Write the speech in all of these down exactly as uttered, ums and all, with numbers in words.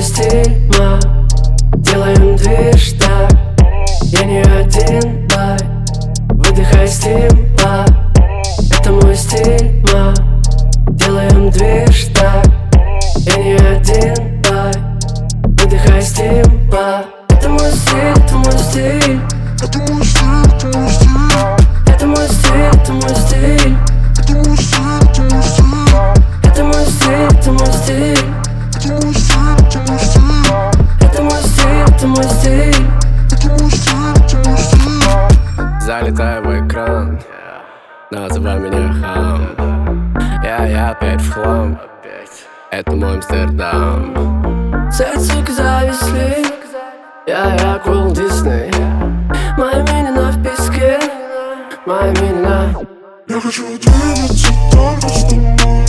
мой стиль, ма. Делаем движ так. Я не один, бай. Выдыхай стимпа. Это мой стиль, ма. Делаем движ так. Я не один, бай. Выдыхай стимпа. Это мой стиль, это мой стиль. Это мой стиль, это мой стиль. Это мой стиль, это мой стиль. Это мой стиль, это мой стиль. Это мой стиль, это мой стиль. Это мой стиль, это мой стиль. Это мой стиль, это мой стиль. Это мой стиль, это мой стиль. Залетаю в экран, называй меня хам. Я, я опять в хлам, это мой Амстердам. Сердце зависли. Я, я Кул Дисней. Мои имена в песке. Мои имена. Я хочу двигаться только с тобой.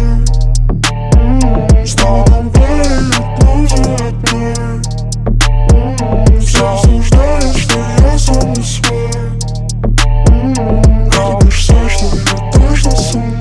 С тобой я тоже одной. Все осуждают, что я сам не свой. Любишь все, что я точно со мной.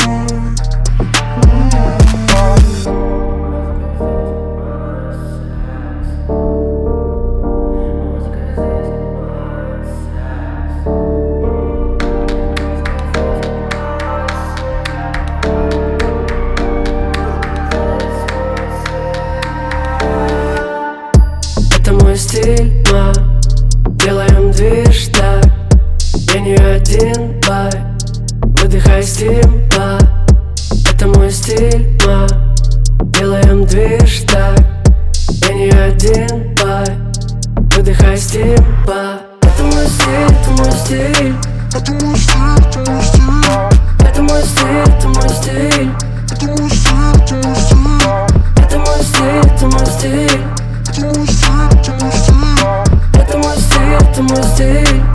Это мой стиль, ма. Делаем движ так. Я не один, бай. Выдыхай стимпа. Это мой стиль, ма. Делаем движ так. Я не один, бай. Выдыхай стимпа. Это мой стиль, это мой стиль. Это мой стиль, это мой стиль. Это мой стиль, это мой стиль. Это мой стиль, это мой стиль. Это мой стиль, это мой стиль. Это мой стиль, это мой стиль. Это мой стиль, это мой стиль.